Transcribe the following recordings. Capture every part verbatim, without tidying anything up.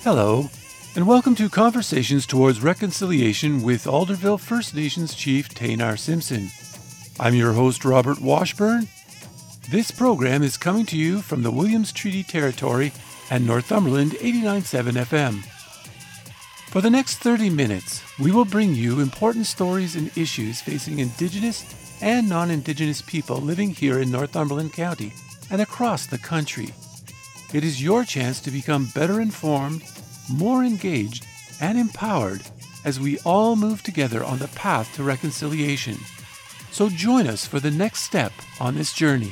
Hello, and welcome to Conversations Towards Reconciliation with Alderville First Nations Chief Taynar Simpson. I'm your host, Robert Washburn. This program is coming to you from the Williams Treaty Territory and Northumberland eighty-nine point seven F M. For the next thirty minutes, we will bring you important stories and issues facing Indigenous and non-Indigenous people living here in Northumberland County and across the country. It is your chance to become better informed, more engaged, and empowered as we all move together on the path to reconciliation. So join us for the next step on this journey.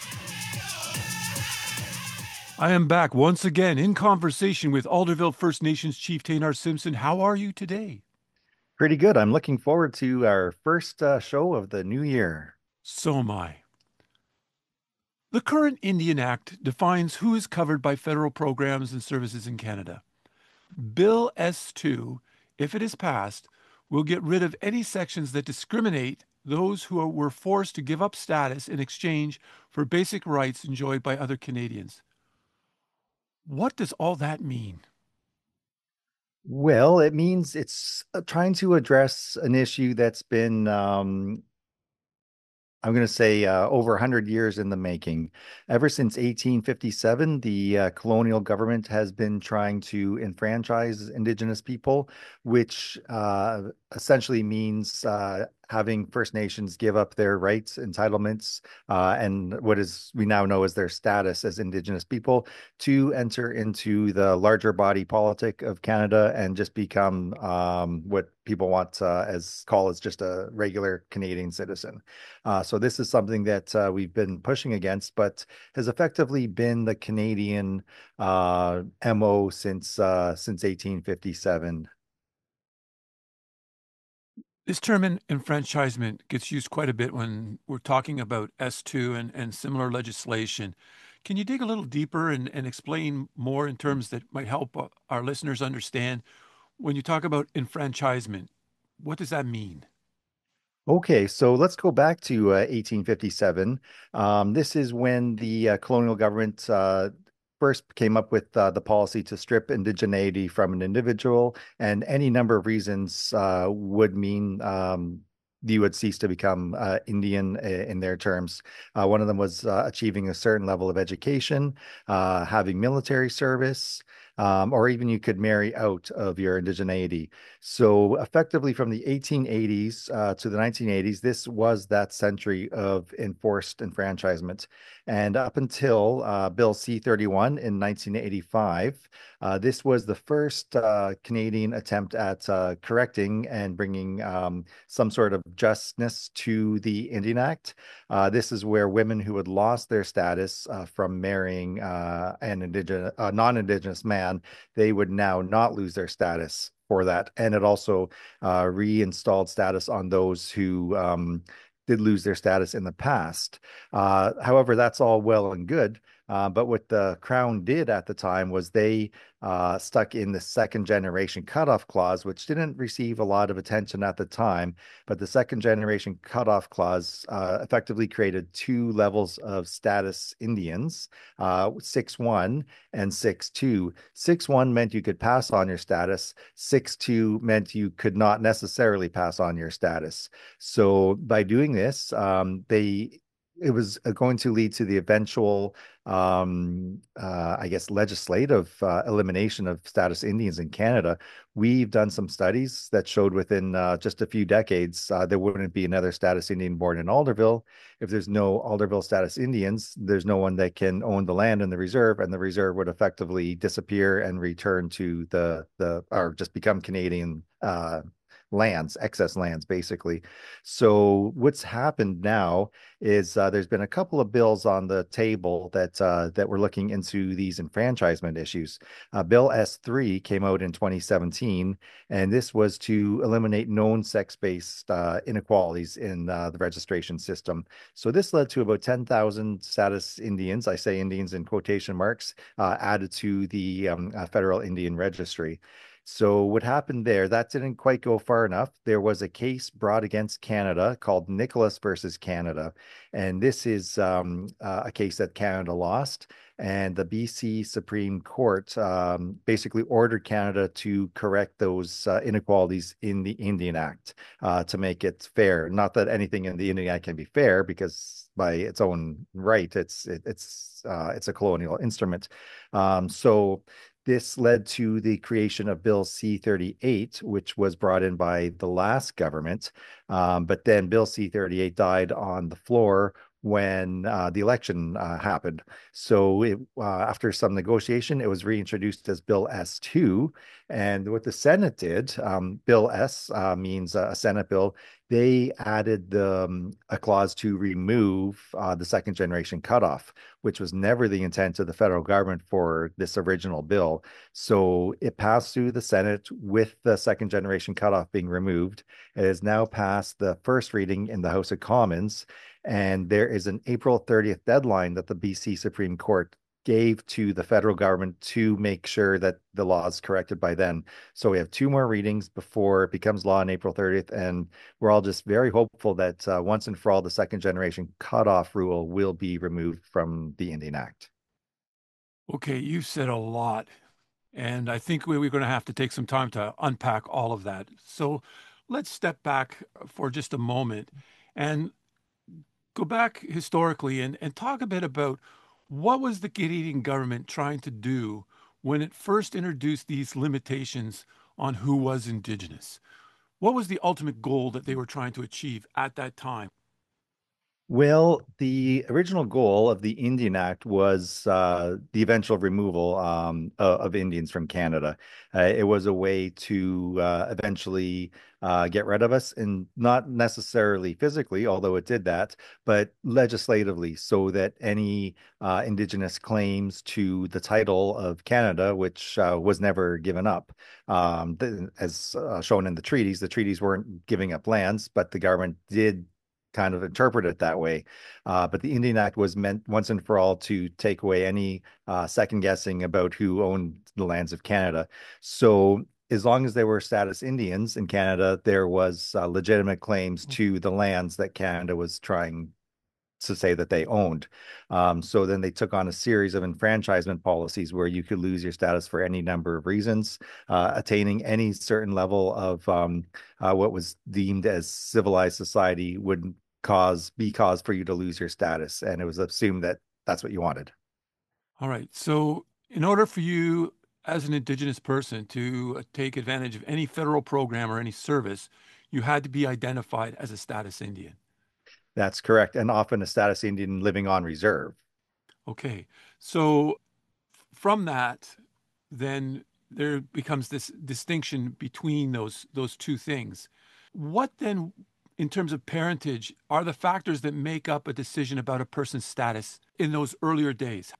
I am back once again in conversation with Alderville First Nations Chief Taynar Simpson. How are you today? Pretty good. I'm looking forward to our first uh, show of the new year. So am I. The current Indian Act defines who is covered by federal programs and services in Canada. Bill S two, if it is passed, will get rid of any sections that discriminate those who were forced to give up status in exchange for basic rights enjoyed by other Canadians. What does all that mean? Well, it means it's uh, trying to address an issue that's been um, I'm going to say uh, over one hundred years in the making. Ever since eighteen fifty-seven, the uh, colonial government has been trying to enfranchise Indigenous people, which uh, essentially means uh, having First Nations give up their rights, entitlements, uh, and what is we now know as their status as Indigenous people to enter into the larger body politic of Canada and just become um, what people want uh, as call as just a regular Canadian citizen. Uh, so this is something that uh, we've been pushing against, but has effectively been the Canadian uh, M O since uh, since eighteen fifty-seven. This term en- enfranchisement gets used quite a bit when we're talking about S two and, and similar legislation. Can you dig a little deeper and, and explain more in terms that might help uh, our listeners understand when you talk about enfranchisement? What does that mean? Okay, so let's go back to uh, eighteen fifty-seven. Um, this is when the uh, colonial government uh, first came up with uh, the policy to strip indigeneity from an individual, and any number of reasons uh, would mean um, you would cease to become uh, Indian uh, in their terms. Uh, one of them was uh, achieving a certain level of education, uh, having military service. Um, or even you could marry out of your indigeneity. So effectively from the eighteen eighties uh, to the nineteen eighties, this was that century of enforced enfranchisement. And up until uh, Bill C thirty-one in nineteen eighty-five, uh, this was the first uh, Canadian attempt at uh, correcting and bringing um, some sort of justness to the Indian Act. Uh, this is where women who had lost their status uh, from marrying uh, an indigenous, uh, non-Indigenous man, they would now not lose their status for that. And it also uh, reinstalled status on those who um, did lose their status in the past. Uh, however, that's all well and good. Uh, but what the Crown did at the time was they uh, stuck in the second generation cutoff clause, which didn't receive a lot of attention at the time. But the second generation cutoff clause uh, effectively created two levels of status Indians, uh, six one and six two. six one meant you could pass on your status, six two meant you could not necessarily pass on your status. So by doing this, um, they it was uh, going to lead to the eventual, um, uh, I guess, legislative uh, elimination of status Indians in Canada. We've done some studies that showed within uh, just a few decades, uh, there wouldn't be another status Indian born in Alderville. If there's no Alderville status Indians, there's no one that can own the land in the reserve, and the reserve would effectively disappear and return to the the or just become Canadian uh, lands, excess lands, basically. So what's happened now is uh, there's been a couple of bills on the table that uh, that were looking into these enfranchisement issues. Uh, Bill S three came out in twenty seventeen, and this was to eliminate known sex-based uh, inequalities in uh, the registration system. So this led to about ten thousand status Indians, I say Indians in quotation marks, uh, added to the um, uh, federal Indian registry. So what happened there, that didn't quite go far enough. There was a case brought against Canada called Nicholas versus Canada. And this is um, uh, a case that Canada lost. And the B C Supreme Court um, basically ordered Canada to correct those uh, inequalities in the Indian Act uh, to make it fair. Not that anything in the Indian Act can be fair, because by its own right, it's it, it's uh, it's a colonial instrument. Um, so this led to the creation of Bill C thirty-eight, which was brought in by the last government. Um, but then Bill C thirty-eight died on the floor when uh, the election uh, happened. So it, uh, after some negotiation, it was reintroduced as Bill S two. And what the Senate did, um, Bill S uh, means a Senate bill. They added the, um, a clause to remove uh, the second generation cutoff, which was never the intent of the federal government for this original bill. So it passed through the Senate with the second generation cutoff being removed. It has now passed the first reading in the House of Commons, and there is an April thirtieth deadline that the B C Supreme Court gave to the federal government to make sure that the law is corrected by then. So we have two more readings before it becomes law on April thirtieth, and we're all just very hopeful that uh, once and for all, the second generation cutoff rule will be removed from the Indian Act. Okay, you said a lot, and I think we, we're going to have to take some time to unpack all of that. So let's step back for just a moment and go back historically and, and talk a bit about what was the Canadian government trying to do when it first introduced these limitations on who was Indigenous? What was the ultimate goal that they were trying to achieve at that time? Well, the original goal of the Indian Act was uh, the eventual removal um, of, of Indians from Canada. Uh, it was a way to uh, eventually uh, get rid of us, and not necessarily physically, although it did that, but legislatively, so that any uh, Indigenous claims to the title of Canada, which uh, was never given up, um, the, as uh, shown in the treaties, the treaties weren't giving up lands, but the government did kind of interpret it that way. Uh, but the Indian Act was meant once and for all to take away any uh, second guessing about who owned the lands of Canada. So as long as they were status Indians in Canada, there was uh, legitimate claims to the lands that Canada was trying to say that they owned. Um, so then they took on a series of enfranchisement policies where you could lose your status for any number of reasons. Uh, attaining any certain level of um, uh, what was deemed as civilized society would cause be cause for you to lose your status, and it was assumed that that's what you wanted. All right. So, in order for you as an Indigenous person to uh, take advantage of any federal program or any service, you had to be identified as a status Indian. That's correct, and often a status Indian living on reserve. Okay. So, from that, then there becomes this distinction between those those two things. What then, in terms of parentage, are the factors that make up a decision about a person's status in those earlier days?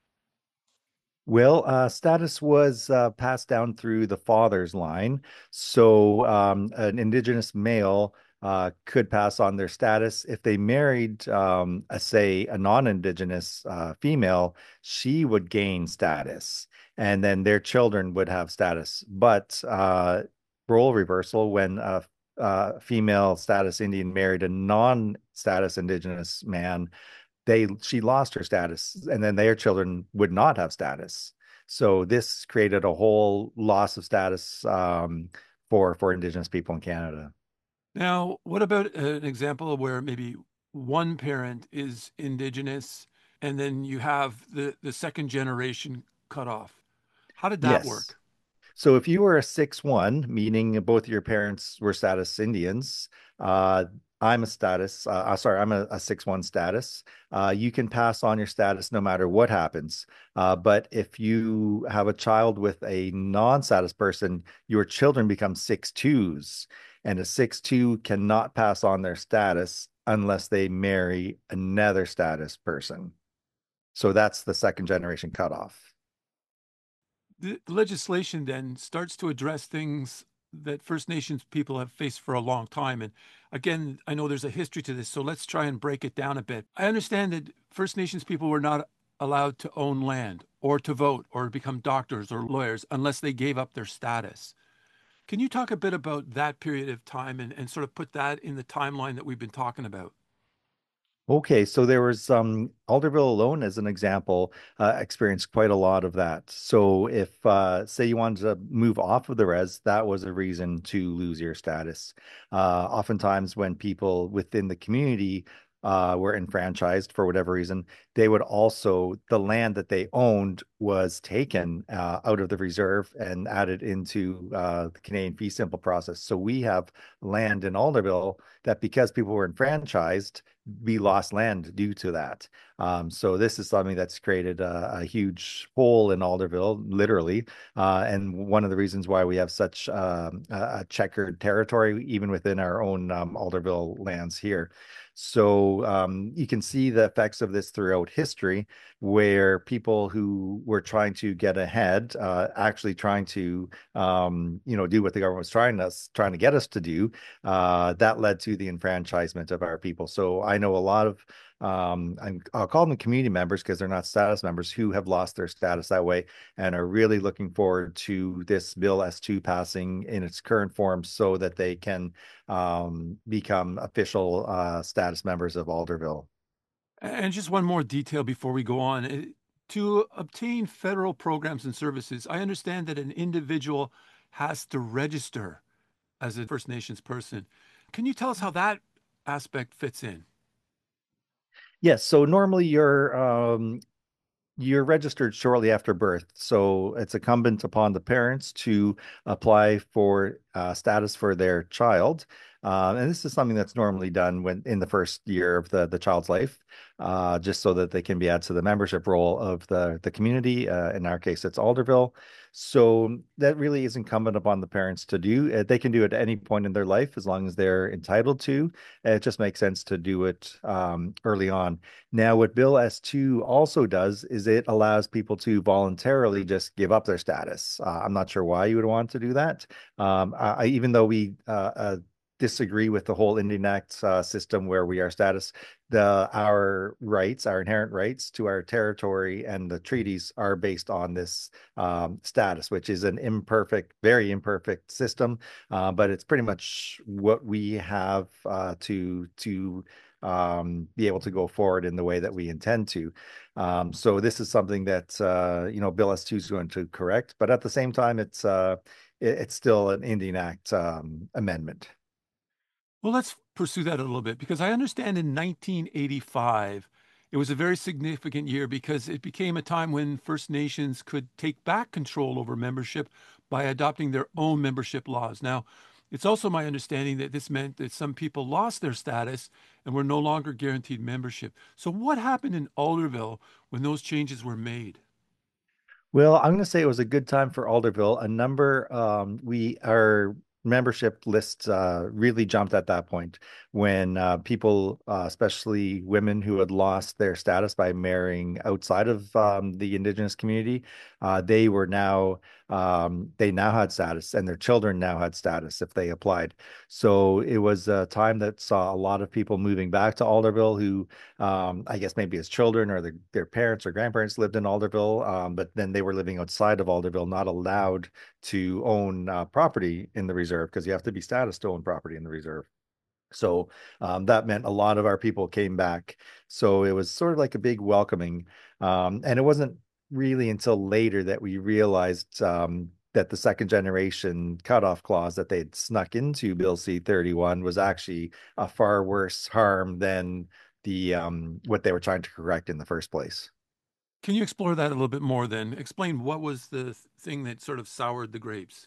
Well, uh, status was uh, passed down through the father's line. So um, an Indigenous male uh, could pass on their status. If they married, um, a, say, a non-Indigenous uh, female, she would gain status, and then their children would have status. But uh, role reversal, when a, a female status Indian married a non-status Indigenous man, they she lost her status, and then their children would not have status. So this created a whole loss of status um, for for Indigenous people in Canada. Now, what about an example where maybe one parent is Indigenous and then you have the, the second generation cut off? How did that Yes. work? So if you were a six one, meaning both your parents were status Indians, uh, I'm a status, uh, uh, sorry, I'm a, a six one status. Uh, you can pass on your status no matter what happens. Uh, but if you have a child with a non-status person, your children become six twos, and a six two cannot pass on their status unless they marry another status person. So that's the second generation cutoff. The legislation then starts to address things that First Nations people have faced for a long time. And again, I know there's a history to this, so let's try and break it down a bit. I understand that First Nations people were not allowed to own land or to vote or become doctors or lawyers unless they gave up their status. Can you talk a bit about that period of time and, and sort of put that in the timeline that we've been talking about? Okay, so there was um Alderville alone as an example, uh, experienced quite a lot of that. So if uh say you wanted to move off of the res, that was a reason to lose your status. Uh oftentimes when people within the community uh were enfranchised for whatever reason, they would also the land that they owned was taken uh, out of the reserve and added into uh the Canadian fee simple process. So we have land in Alderville that because people were enfranchised we lost land due to that. Um, so this is something that's created a, a huge hole in Alderville, literally, uh, and one of the reasons why we have such um, a, a checkered territory, even within our own um, Alderville lands here. So um, you can see the effects of this throughout history, where people who were trying to get ahead, uh, actually trying to, um, you know, do what the government was trying us trying to get us to do, uh, that led to the enfranchisement of our people. So I know a lot of um, I'm, I'll call them community members because they're not status members who have lost their status that way and are really looking forward to this Bill S two passing in its current form so that they can um, become official uh, status members of Alderville. And just one more detail before we go on. Uh, To obtain federal programs and services, I understand that an individual has to register as a First Nations person. Can you tell us how that aspect fits in? Yes, so normally you're um, you're registered shortly after birth, so it's incumbent upon the parents to apply for uh, status for their child. Uh, and this is something that's normally done when in the first year of the, the child's life, uh, just so that they can be added to the membership role of the, the community. Uh, in our case, it's Alderville. So that really is incumbent upon the parents to do. Uh, They can do it at any point in their life as long as they're entitled to. It just makes sense to do it um, early on. Now, what Bill S two also does is it allows people to voluntarily just give up their status. Uh, I'm not sure why you would want to do that. Um, I, even though we uh, uh, disagree with the whole Indian Act uh, system where we are status, the our rights, our inherent rights to our territory and the treaties are based on this um, status, which is an imperfect, very imperfect system, uh, but it's pretty much what we have uh, to to um, be able to go forward in the way that we intend to. Um, so this is something that uh, you know Bill S two is going to correct, but at the same time, it's uh, it, it's still an Indian Act um, amendment. Well, let's pursue that a little bit because I understand in nineteen eighty-five, it was a very significant year because it became a time when First Nations could take back control over membership by adopting their own membership laws. Now, it's also my understanding that this meant that some people lost their status and were no longer guaranteed membership. So, what happened in Alderville when those changes were made? Well, I'm going to say it was a good time for Alderville. A number, um, we our membership lists uh, really jumped at that point when uh, people, uh, especially women who had lost their status by marrying outside of um, the Indigenous community, uh, they were now um, they now had status, and their children now had status if they applied. So it was a time that saw a lot of people moving back to Alderville who um, I guess maybe as children or their, their parents or grandparents lived in Alderville, um, but then they were living outside of Alderville, not allowed to own uh, property in the reserve because you have to be status to own property in the reserve. So um, that meant a lot of our people came back. So it was sort of like a big welcoming. Um, and it wasn't really until later that we realized um, that the second generation cutoff clause that they'd snuck into Bill C thirty-one was actually a far worse harm than the um, what they were trying to correct in the first place. Can you explore that a little bit more then? Explain what was the thing that sort of soured the grapes?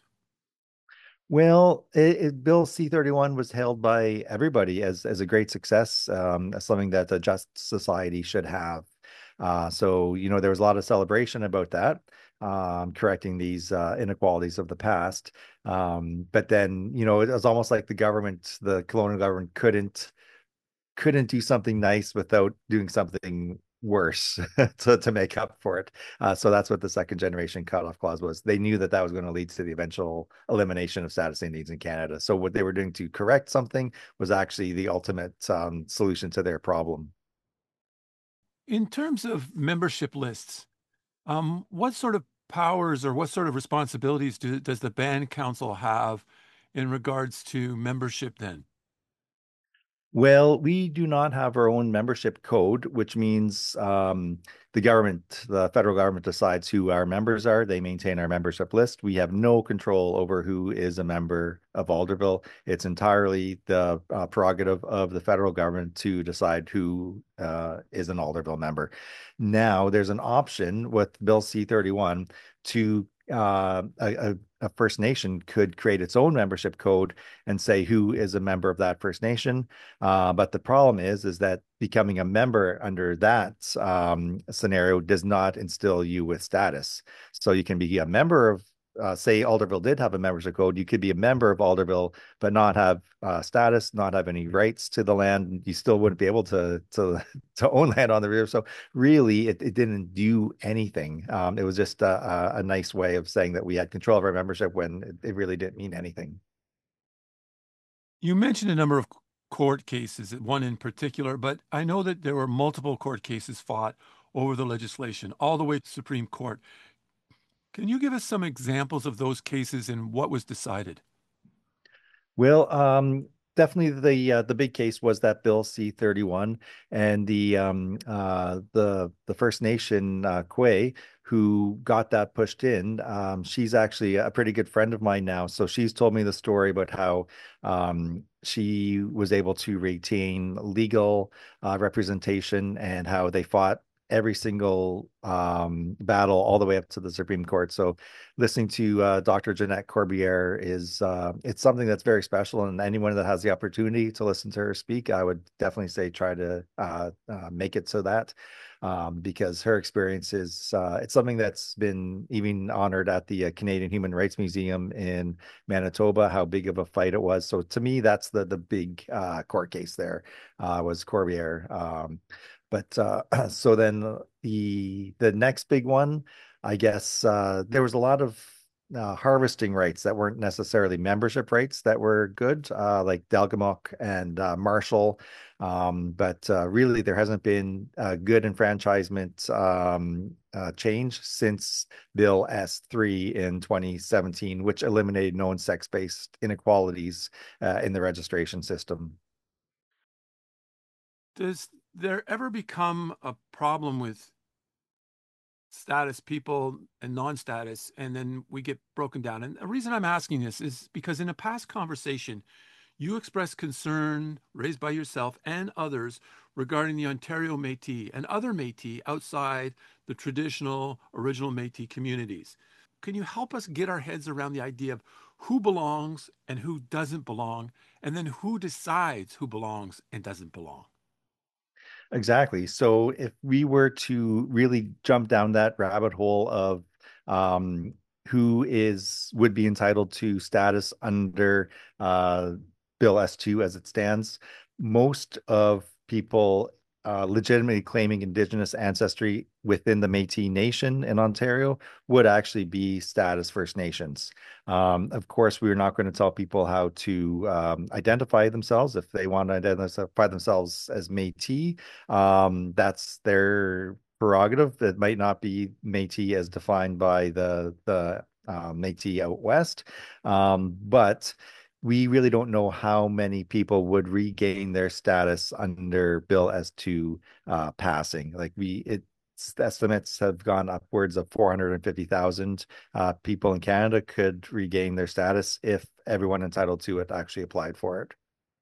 Well, it, it, Bill C thirty-one was hailed by everybody as as a great success, um, as something that a just society should have. Uh, so, you know, there was a lot of celebration about that, um, correcting these uh, inequalities of the past. Um, but then, you know, it was almost like the government, the colonial government couldn't couldn't do something nice without doing something worse to, to make up for it. Uh, so that's what the second generation cutoff clause was. They knew that that was going to lead to the eventual elimination of status Indians in Canada. So what they were doing to correct something was actually the ultimate um, solution to their problem. In terms of membership lists, um, what sort of powers or what sort of responsibilities do, does the band council have in regards to membership then? Well, we do not have our own membership code, which means um, the government, the federal government decides who our members are. They maintain our membership list. We have no control over who is a member of Alderville. It's entirely the uh, prerogative of the federal government to decide who uh, is an Alderville member. Now, there's an option with Bill C thirty-one to uh, a, a First Nation could create its own membership code and say who is a member of that First Nation. Uh, but the problem is, is that becoming a member under that um, scenario does not instill you with status. So you can be a member of, uh, say, Alderville did have a membership code. You could be a member of Alderville, but not have uh, status, not have any rights to the land. You still wouldn't be able to to to own land on the river. So really, it, it didn't do anything. Um, it was just a, a, a nice way of saying that we had control of our membership when it, it really didn't mean anything. You mentioned a number of court cases, one in particular, but I know that there were multiple court cases fought over the legislation, all the way to Supreme Court. Can you give us some examples of those cases and what was decided? Well, um, definitely the uh, the big case was that Bill C thirty-one and the um uh the the First Nation uh Quay who got that pushed in. Um, she's actually a pretty good friend of mine now. So she's told me the story about how um she was able to retain legal uh, representation and how they fought every single um, battle all the way up to the Supreme Court. So listening to uh, Doctor Jeanette Corbière is uh, it's something that's very special. And anyone that has the opportunity to listen to her speak, I would definitely say try to uh, uh, make it so that um, because her experience is uh, it's something that's been even honored at the uh, Canadian Human Rights Museum in Manitoba. How big of a fight it was. So to me, that's the the big uh, court case there uh, was Corbière. Um, but uh, so then the the next big one, I guess uh, there was a lot of uh, harvesting rights that weren't necessarily membership rights that were good, uh, like Delgamuc and uh, Marshall. Um, but uh, really, there hasn't been a good enfranchisement um, uh, change since Bill S three in twenty seventeen, which eliminated known sex-based inequalities uh, in the registration system. Does there ever become a problem with status people and non-status, and then we get broken down? And the reason I'm asking this is because in a past conversation, you expressed concern raised by yourself and others regarding the Ontario Métis and other Métis outside the traditional original Métis communities. Can you help us get our heads around the idea of who belongs and who doesn't belong, and then who decides who belongs and doesn't belong? Exactly. So if we were to really jump down that rabbit hole of um, who is would be entitled to status under uh, Bill S two as it stands, most of people uh, legitimately claiming Indigenous ancestry within the Métis Nation in Ontario would actually be status First Nations. Um, of course, we're not going to tell people how to um, identify themselves. If they want to identify themselves as Métis, um, that's their prerogative. That might not be Métis as defined by the the uh, Métis out west, um, but we really don't know how many people would regain their status under Bill S two uh, passing. Like we, it estimates have gone upwards of four hundred fifty thousand uh, people in Canada could regain their status if everyone entitled to it actually applied for it.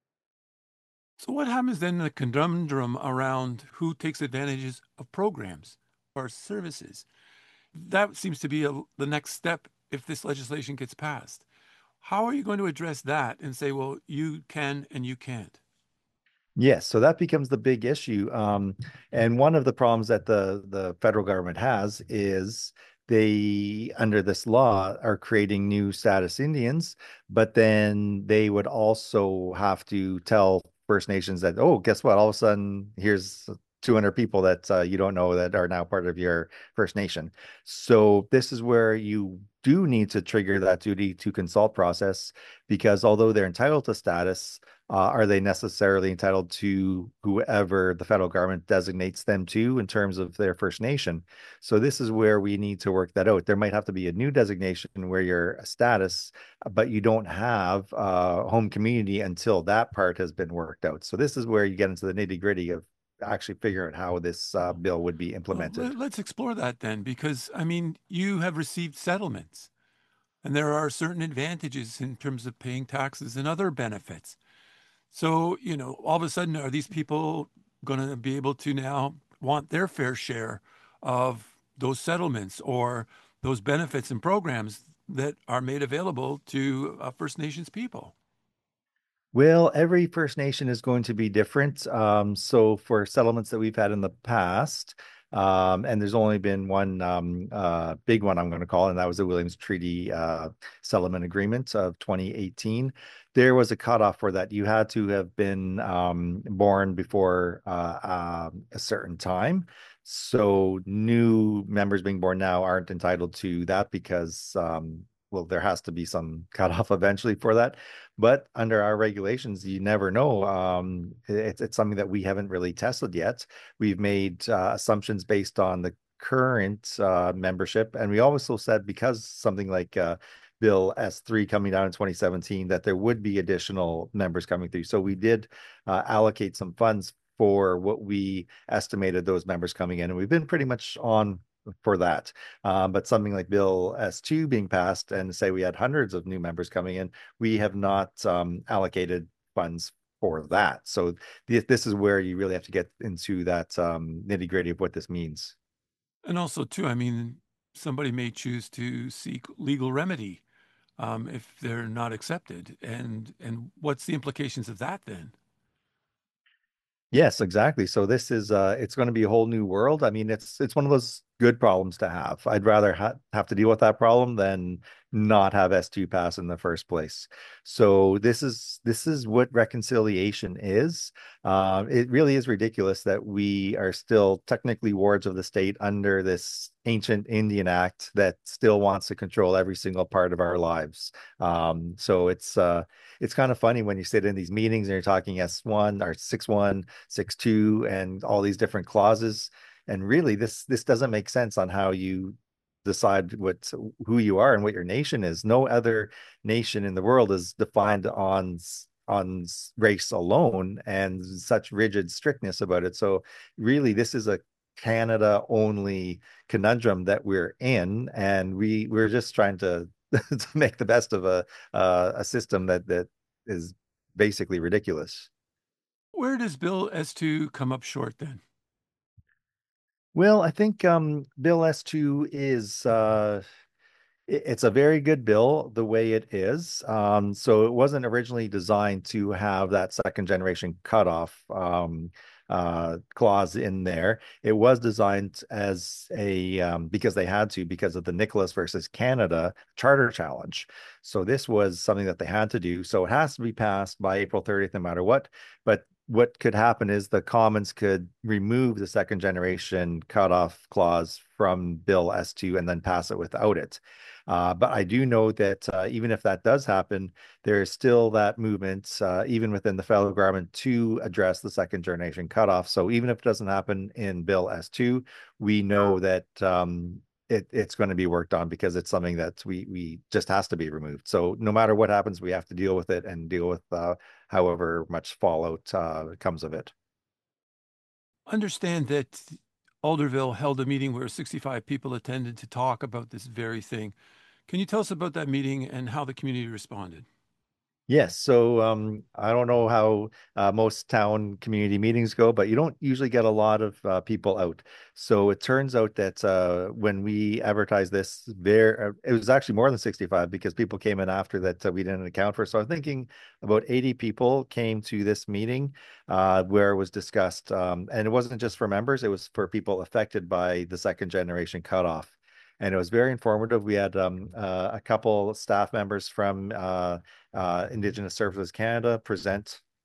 So, what happens then in the conundrum around who takes advantages of programs or services? That seems to be a, the next step if this legislation gets passed. How are you going to address that and say, well, you can and you can't? Yes, so that becomes the big issue. Um, and one of the problems that the the federal government has is they, under this law, are creating new status Indians, but then they would also have to tell First Nations that, oh, guess what? All of a sudden, here's two hundred people that uh, you don't know that are now part of your First Nation. So this is where you do need to trigger that duty to consult process because although they're entitled to status, uh, are they necessarily entitled to whoever the federal government designates them to in terms of their First Nation? So this is where we need to work that out. There might have to be a new designation where you're a status, but you don't have uh, home community until that part has been worked out. So this is where you get into the nitty gritty of actually figure out how this uh, bill would be Well, implemented. let's explore that then, because I mean, you have received settlements, and there are certain advantages in terms of paying taxes and other benefits. So, you know, all of a sudden, are these people going to be able to now want their fair share of those settlements or those benefits and programs that are made available to uh, First Nations people? Well, every First Nation is going to be different. Um, so for settlements that we've had in the past, um, and there's only been one um, uh, big one I'm going to call, and that was the Williams Treaty uh, Settlement Agreement of twenty eighteen. There was a cutoff for that. You had to have been um, born before uh, um, a certain time. So new members being born now aren't entitled to that because, um, well, there has to be some cutoff eventually for that. But under our regulations, you never know. Um, it's it's something that we haven't really tested yet. We've made uh, assumptions based on the current uh, membership, and we also said because something like uh, Bill S three coming down in twenty seventeen, that there would be additional members coming through. So we did uh, allocate some funds for what we estimated those members coming in, and we've been pretty much on for that. Um, but something like Bill S two being passed, and say we had hundreds of new members coming in, we have not um, allocated funds for that. So th this is where you really have to get into that um, nitty gritty of what this means. And also, too, I mean, somebody may choose to seek legal remedy um, if they're not accepted. And and what's the implications of that then? Yes, exactly. So this is uh it's going to be a whole new world. I mean, it's it's one of those good problems to have. I'd rather ha have to deal with that problem than not have S two pass in the first place. So this is this is what reconciliation is. Uh, it really is ridiculous that we are still technically wards of the state under this ancient Indian Act that still wants to control every single part of our lives. Um, so it's uh it's kind of funny when you sit in these meetings and you're talking S one or six one six two and all these different clauses. And really, this this doesn't make sense on how you decide what who you are and what your nation is. No other nation in the world is defined on on race alone and such rigid strictness about it. So really, this is a Canada only conundrum that we're in, and we we're just trying to to make the best of a uh, a system that that is basically ridiculous. Where does Bill S two come up short then? Well, I think um, Bill S two is uh, it's a very good bill the way it is. Um, so it wasn't originally designed to have that second generation cutoff um, uh, clause in there. It was designed as a um, because they had to because of the Nicholas versus Canada charter challenge. So this was something that they had to do. So it has to be passed by April thirtieth, no matter what. But what could happen is the Commons could remove the second generation cutoff clause from Bill S two and then pass it without it. Uh, but I do know that uh, even if that does happen, there is still that movement, uh, even within the federal government, to address the second generation cutoff. So even if it doesn't happen in Bill S two, we know that um, it, it's going to be worked on because it's something that we we just has to be removed. So no matter what happens, we have to deal with it and deal with uh, however much fallout uh, comes of it. Understand that Alderville held a meeting where sixty-five people attended to talk about this very thing. Can you tell us about that meeting and how the community responded? Yes, so um, I don't know how uh, most town community meetings go, but you don't usually get a lot of uh, people out. So it turns out that uh, when we advertised this, there uh, it was actually more than sixty-five because people came in after that uh, we didn't account for. So I'm thinking about eighty people came to this meeting uh, where it was discussed, um, and it wasn't just for members; it was for people affected by the second generation cutoff. And it was very informative. We had um, uh, a couple staff members from uh, uh, Indigenous Services Canada present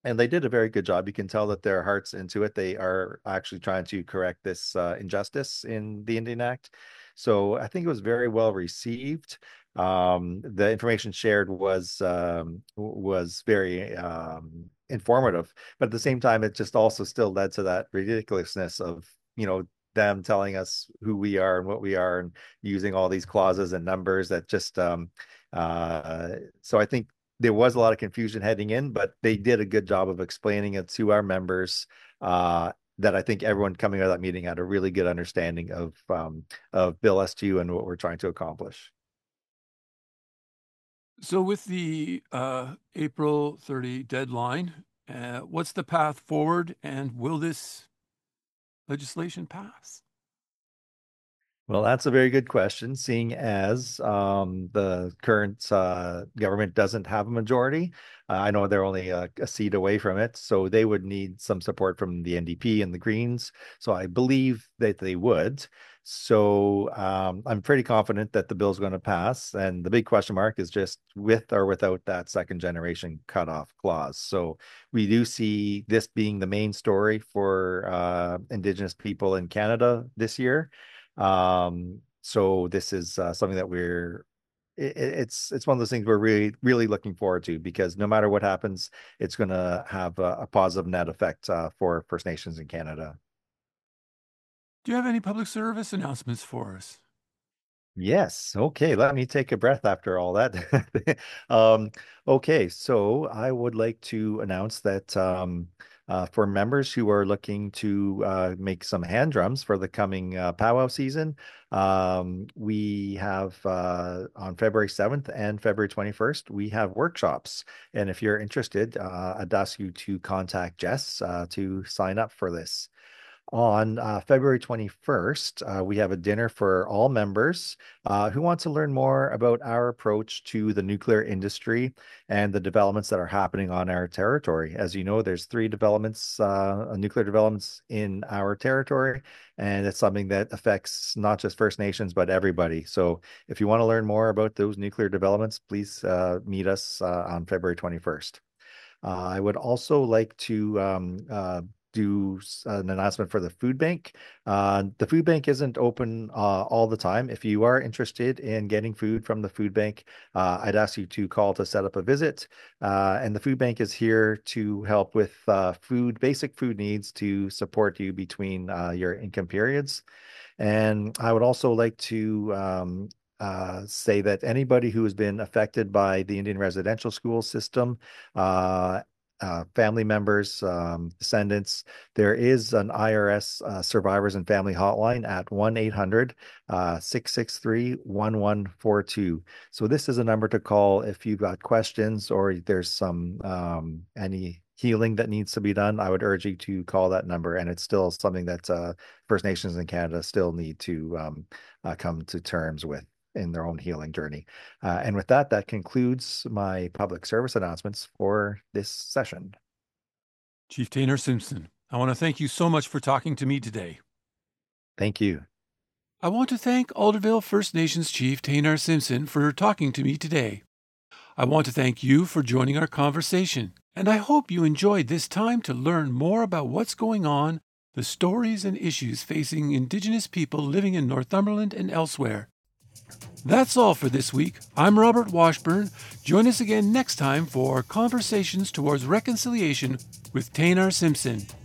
And they did a very good job. You can tell that their heart's into it. They are actually trying to correct this uh, injustice in the Indian Act. So I think it was very well received. Um, the information shared was um, was very um, informative, but at the same time, it just also still led to that ridiculousness of, you know, them telling us who we are and what we are, and using all these clauses and numbers that just um, uh, so I think there was a lot of confusion heading in, but they did a good job of explaining it to our members. Uh, that I think everyone coming out of that meeting had a really good understanding of um, of Bill S two and what we're trying to accomplish. So, with the uh, April thirtieth deadline, uh, what's the path forward, and will this legislation pass? Well, that's a very good question, seeing as um, the current uh, government doesn't have a majority. Uh, I know they're only a, a seat away from it, so they would need some support from the N D P and the Greens. So I believe that they would. So um, I'm pretty confident that the bill is going to pass. And the big question mark is just with or without that second generation cutoff clause. So we do see this being the main story for uh, Indigenous people in Canada this year. Um, so this is uh, something that we're it, it's it's one of those things we're really really looking forward to, because no matter what happens, it's going to have a, a positive net effect uh, for First Nations in Canada. Do you have any public service announcements for us? Yes. Okay. Let me take a breath after all that. um, okay. So I would like to announce that um, uh, for members who are looking to uh, make some hand drums for the coming uh, powwow season, um, we have uh, on February seventh and February twenty-first, we have workshops. And if you're interested, uh, I'd ask you to contact Jess uh, to sign up for this. On uh, February twenty-first, uh, we have a dinner for all members uh, who want to learn more about our approach to the nuclear industry and the developments that are happening on our territory. As you know, there's three developments, uh, nuclear developments in our territory, and it's something that affects not just First Nations, but everybody. So if you want to learn more about those nuclear developments, please uh, meet us uh, on February twenty-first. Uh, I would also like to um, uh, do an announcement for the food bank. Uh, the food bank isn't open uh, all the time. If you are interested in getting food from the food bank, uh, I'd ask you to call to set up a visit. Uh, and the food bank is here to help with uh, food, basic food needs to support you between uh, your income periods. And I would also like to um, uh, say that anybody who has been affected by the Indian residential school system, uh, uh, family members, um, descendants, there is an I R S uh, survivors and family hotline at one eight hundred, six six three, one one four two. So this is a number to call if you've got questions or there's some um, any healing that needs to be done. I would urge you to call that number, and it's still something that uh, First Nations in Canada still need to um, uh, come to terms with in their own healing journey. Uh, and with that, that concludes my public service announcements for this session. Chief Taynor Simpson, I want to thank you so much for talking to me today. Thank you. I want to thank Alderville First Nations Chief Taynor Simpson for talking to me today. I want to thank you for joining our conversation, and I hope you enjoyed this time to learn more about what's going on, the stories and issues facing Indigenous people living in Northumberland and elsewhere. That's all for this week. I'm Robert Washburn. Join us again next time for Conversations Towards Reconciliation with Taynor Simpson.